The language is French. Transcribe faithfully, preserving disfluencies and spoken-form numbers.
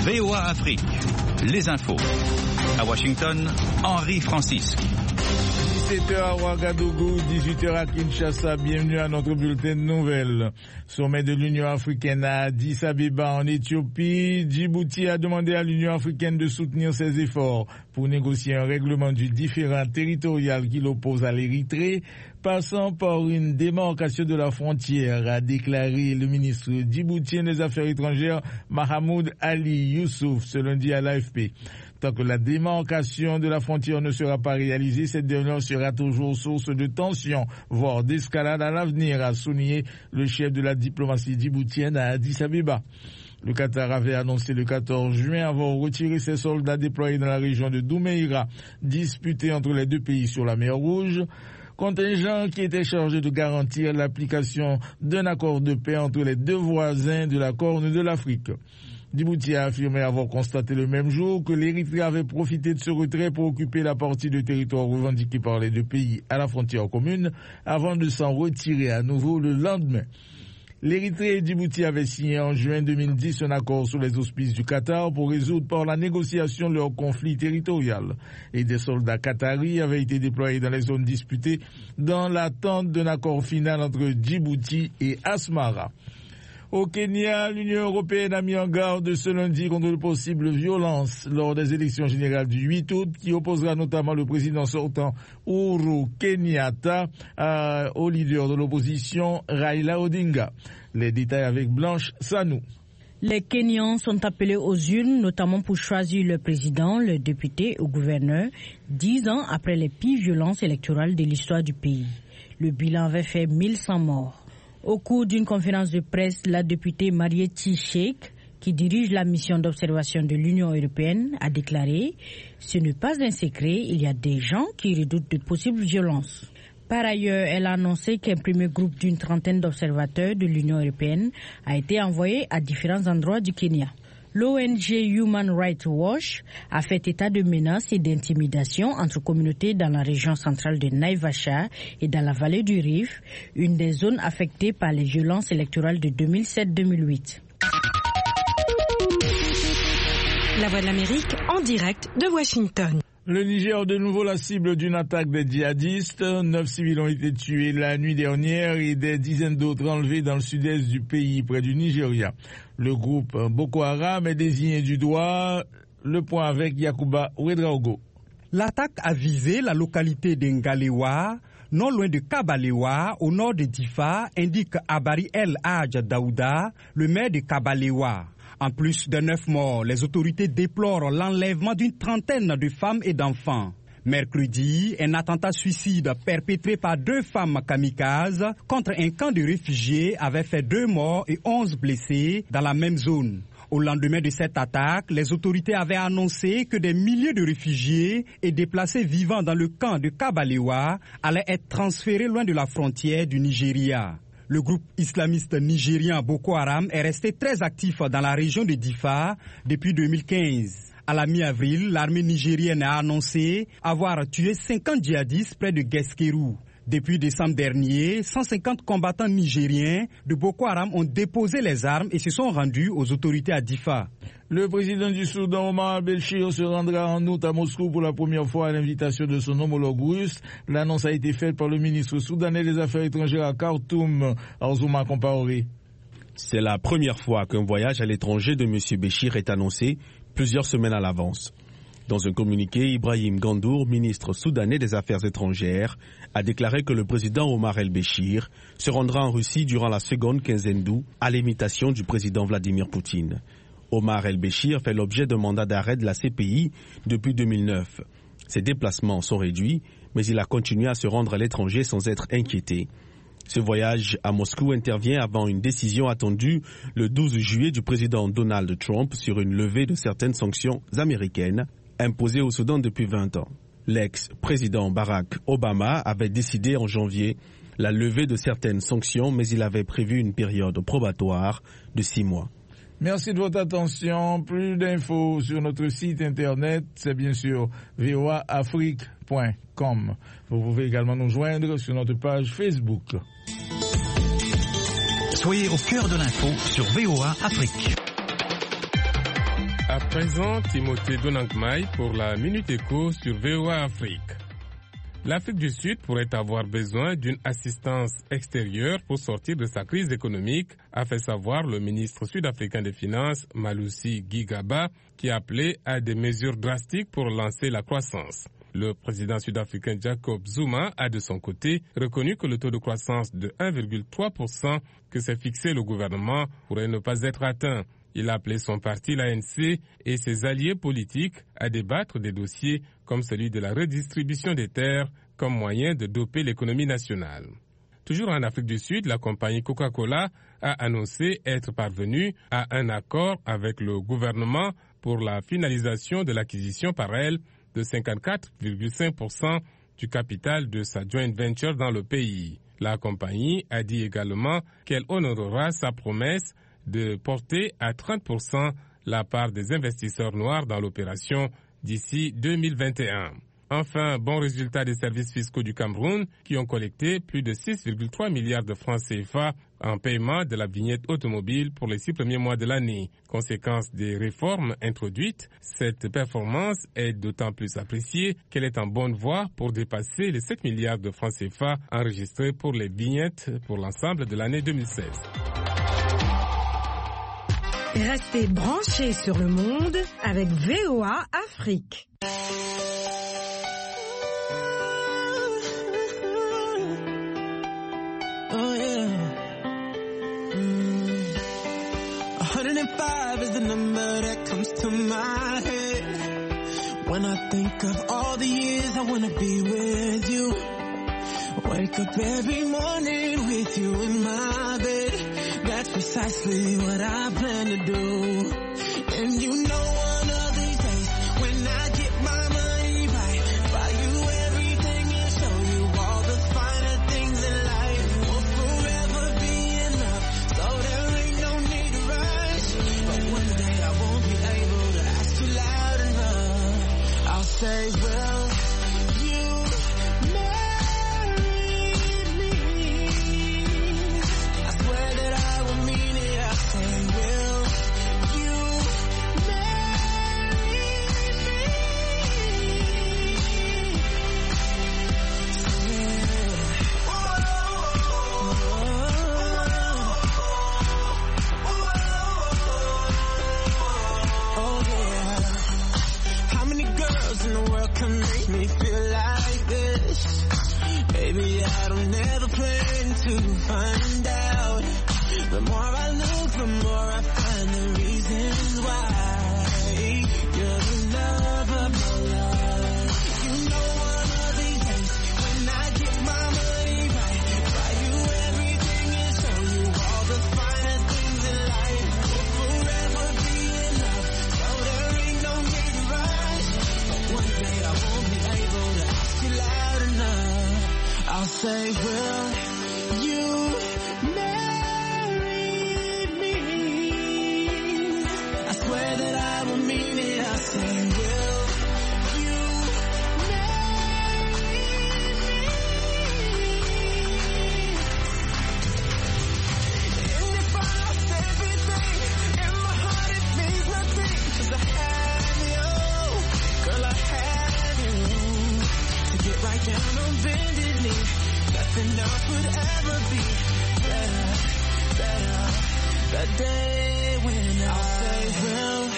V O A Afrique, les infos. À Washington, Henri Francisque. dix-sept heures à Ouagadougou, dix-huit heures à Kinshasa. Bienvenue à notre bulletin de nouvelles. Sommet de l'Union africaine à Addis Abeba en Éthiopie. Djibouti a demandé à l'Union africaine de soutenir ses efforts pour négocier un règlement du différend territorial qui l'oppose à l'Érythrée, passant par une démarcation de la frontière, a déclaré le ministre djiboutien des Affaires étrangères Mahamoud Ali Youssouf ce lundi à l'A F P. Tant que la démarcation de la frontière ne sera pas réalisée, cette dernière sera toujours source de tensions, voire d'escalade à l'avenir, a souligné le chef de la diplomatie djiboutienne à Addis Abeba. Le Qatar avait annoncé le quatorze juin avoir retiré ses soldats déployés dans la région de Doumeira, disputée entre les deux pays sur la mer Rouge, contingent qui était chargé de garantir l'application d'un accord de paix entre les deux voisins de la Corne de l'Afrique. Djibouti a affirmé avoir constaté le même jour que l'Érythrée avait profité de ce retrait pour occuper la partie de territoire revendiquée par les deux pays à la frontière commune avant de s'en retirer à nouveau le lendemain. L'Érythrée et Djibouti avaient signé en juin deux mille dix un accord sous les auspices du Qatar pour résoudre par la négociation leur conflit territorial. Et des soldats qataris avaient été déployés dans les zones disputées dans l'attente d'un accord final entre Djibouti et Asmara. Au Kenya, l'Union européenne a mis en garde ce lundi contre de possibles violences lors des élections générales du huit août qui opposera notamment le président sortant Uhuru Kenyatta à, au leader de l'opposition Raila Odinga. Les détails avec Blanche Sanou. Les Kenyans sont appelés aux urnes, notamment pour choisir le président, le député ou gouverneur, dix ans après les pires violences électorales de l'histoire du pays. Le bilan avait fait mille cent morts. Au cours d'une conférence de presse, la députée Marieti Sheikh, qui dirige la mission d'observation de l'Union européenne, a déclaré « Ce n'est pas un secret, il y a des gens qui redoutent de possibles violences ». Par ailleurs, elle a annoncé qu'un premier groupe d'une trentaine d'observateurs de l'Union européenne a été envoyé à différents endroits du Kenya. L'O N G Human Rights Watch a fait état de menaces et d'intimidation entre communautés dans la région centrale de Naivasha et dans la vallée du Rift, une des zones affectées par les violences électorales de deux mille sept deux mille huit. La Voix de l'Amérique en direct de Washington. Le Niger, de nouveau la cible d'une attaque des djihadistes. Neuf civils ont été tués la nuit dernière et des dizaines d'autres enlevés dans le sud-est du pays, près du Nigeria. Le groupe Boko Haram est désigné du doigt. Le point avec Yacouba Ouedraogo. L'attaque a visé la localité d'Ngalewa, non loin de Kabalewa, au nord de Difa, indique Abari El Hadj Daouda, le maire de Kabalewa. En plus de neuf morts, les autorités déplorent l'enlèvement d'une trentaine de femmes et d'enfants. Mercredi, un attentat suicide perpétré par deux femmes kamikazes contre un camp de réfugiés avait fait deux morts et onze blessés dans la même zone. Au lendemain de cette attaque, les autorités avaient annoncé que des milliers de réfugiés et déplacés vivant dans le camp de Kabalewa allaient être transférés loin de la frontière du Nigeria. Le groupe islamiste nigérien Boko Haram est resté très actif dans la région de Difa depuis deux mille quinze. À la mi-avril, l'armée nigérienne a annoncé avoir tué cinquante djihadistes près de Gueskerou. Depuis décembre dernier, cent cinquante combattants nigériens de Boko Haram ont déposé les armes et se sont rendus aux autorités à Difa. Le président du Soudan, Omar al-Béchir, se rendra en août à Moscou pour la première fois à l'invitation de son homologue russe. L'annonce a été faite par le ministre soudanais des Affaires étrangères à Khartoum, Arzouma Compaoré. C'est la première fois qu'un voyage à l'étranger de M. Béchir est annoncé plusieurs semaines à l'avance. Dans un communiqué, Ibrahim Gandour, ministre soudanais des Affaires étrangères, a déclaré que le président Omar el-Béchir se rendra en Russie durant la seconde quinzaine d'août à l'imitation du président Vladimir Poutine. Omar el-Béchir fait l'objet d'un mandat d'arrêt de la C P I depuis deux mille neuf. Ses déplacements sont réduits, mais il a continué à se rendre à l'étranger sans être inquiété. Ce voyage à Moscou intervient avant une décision attendue le douze juillet du président Donald Trump sur une levée de certaines sanctions américaines imposées au Soudan depuis vingt ans. L'ex-président Barack Obama avait décidé en janvier la levée de certaines sanctions, mais il avait prévu une période probatoire de six mois. Merci de votre attention. Plus d'infos sur notre site internet, c'est bien sûr v o a afrique point com. Vous pouvez également nous joindre sur notre page Facebook. Soyez au cœur de l'info sur V O A Afrique. À présent, Timothée Donangmai pour la Minute Éco sur V O A Afrique. L'Afrique du Sud pourrait avoir besoin d'une assistance extérieure pour sortir de sa crise économique, a fait savoir le ministre sud-africain des Finances, Malusi Gigaba, qui a appelé à des mesures drastiques pour lancer la croissance. Le président sud-africain Jacob Zuma a de son côté reconnu que le taux de croissance de un virgule trois pour cent que s'est fixé le gouvernement pourrait ne pas être atteint. Il a appelé son parti, l'A N C, et ses alliés politiques à débattre des dossiers comme celui de la redistribution des terres comme moyen de doper l'économie nationale. Toujours en Afrique du Sud, la compagnie Coca-Cola a annoncé être parvenue à un accord avec le gouvernement pour la finalisation de l'acquisition par elle de cinquante-quatre virgule cinq pour cent du capital de sa joint venture dans le pays. La compagnie a dit également qu'elle honorera sa promesse de porter à trente pour cent la part des investisseurs noirs dans l'opération d'ici deux mille vingt et un. Enfin, bon résultat des services fiscaux du Cameroun qui ont collecté plus de six virgule trois milliards de francs C F A en paiement de la vignette automobile pour les six premiers mois de l'année. Conséquence des réformes introduites, cette performance est d'autant plus appréciée qu'elle est en bonne voie pour dépasser les sept milliards de francs C F A enregistrés pour les vignettes pour l'ensemble de l'année deux mille seize. Restez branchés sur le monde avec V O A Afrique. Oh yeah. Mm. one oh five is the number that comes to my head when I think of all the years I wanna be with you. Wake up every morning with you in my bed. That's precisely what I plan to do. And you know one of these days when I get my money right, buy you everything and show you all the finer things in life. Will forever be enough, so there ain't no need to rush. But one day I won't be able to ask you loud enough. I'll say, well, find out. The more I look, the more I find the reasons why. You're the love of my life. You know one of these days when I get my money right, buy you everything and show you all the finer things in life. Will forever be enough, so there ain't no need to rush. But one day I won't be able to ask you loud enough. I'll say, well, you married me. I swear that I will mean it. I say, will you marry me? And if I lost everything, in my heart it means nothing. 'Cause I have you, girl, I have you. To get right down on bended knee, nothing else would ever be better, better. The day when I'll say, well,